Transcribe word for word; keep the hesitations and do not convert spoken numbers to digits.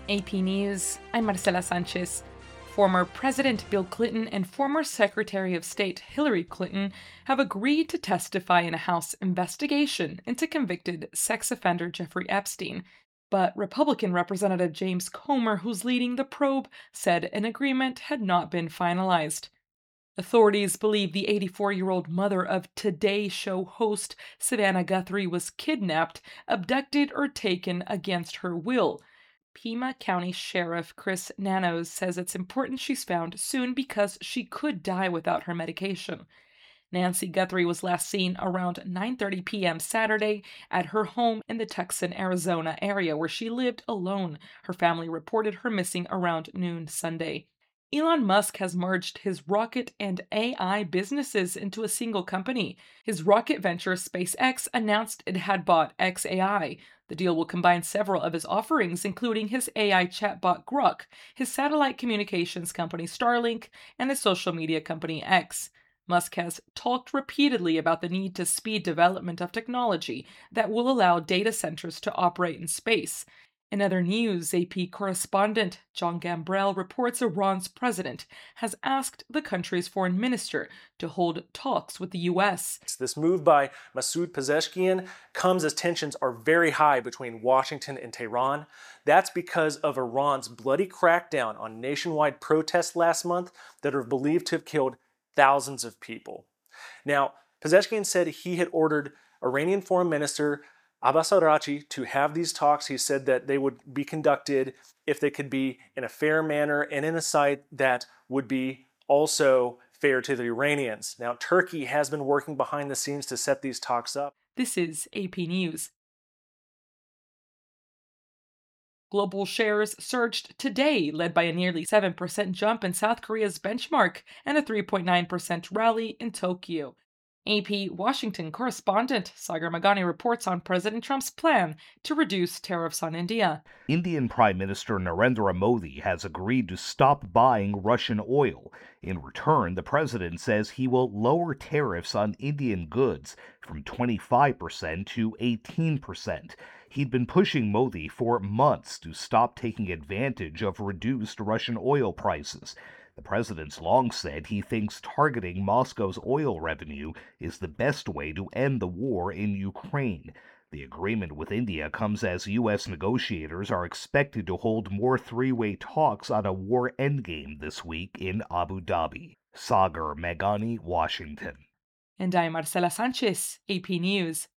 A P News, I'm Marcela Sanchez. Former President Bill Clinton and former Secretary of State Hillary Clinton have agreed to testify in a House investigation into convicted sex offender Jeffrey Epstein. But Republican Representative James Comer, who's leading the probe, said an agreement had not been finalized. Authorities believe the eighty-four-year-old mother of Today Show host Savannah Guthrie was kidnapped, abducted, or taken against her will. Pima County Sheriff Chris Nanos says it's important she's found soon because she could die without her medication. Nancy Guthrie was last seen around nine thirty p.m. Saturday at her home in the Tucson, Arizona area where she lived alone. Her family reported her missing around noon Sunday. Elon Musk has merged his rocket and A I businesses into a single company. His rocket venture, SpaceX, announced it had bought X A I. The deal will combine several of his offerings, including his A I chatbot Grok, his satellite communications company Starlink, and his social media company X. Musk has talked repeatedly about the need to speed development of technology that will allow data centers to operate in space. In other news, A P correspondent John Gambrell reports Iran's president has asked the country's foreign minister to hold talks with the U S. This move by Masoud Pezeshkian comes as tensions are very high between Washington and Tehran. That's because of Iran's bloody crackdown on nationwide protests last month that are believed to have killed thousands of people. Now, Pezeshkian said he had ordered Iranian Foreign Minister Abbas Araghchi to have these talks. He said that they would be conducted if they could be in a fair manner and in a site that would be also fair to the Iranians. Now, Turkey has been working behind the scenes to set these talks up. This is A P News. Global shares surged today, led by a nearly seven percent jump in South Korea's benchmark and a three point nine percent rally in Tokyo. A P Washington correspondent Sagar Meghani reports on President Trump's plan to reduce tariffs on India. Indian Prime Minister Narendra Modi has agreed to stop buying Russian oil. In return, the president says he will lower tariffs on Indian goods from twenty-five percent to eighteen percent. He'd been pushing Modi for months to stop taking advantage of reduced Russian oil prices. The president's long said he thinks targeting Moscow's oil revenue is the best way to end the war in Ukraine. The agreement with India comes as U S negotiators are expected to hold more three-way talks on a war endgame this week in Abu Dhabi. Sagar Meghani, Washington. And I'm Marcela Sanchez, A P News.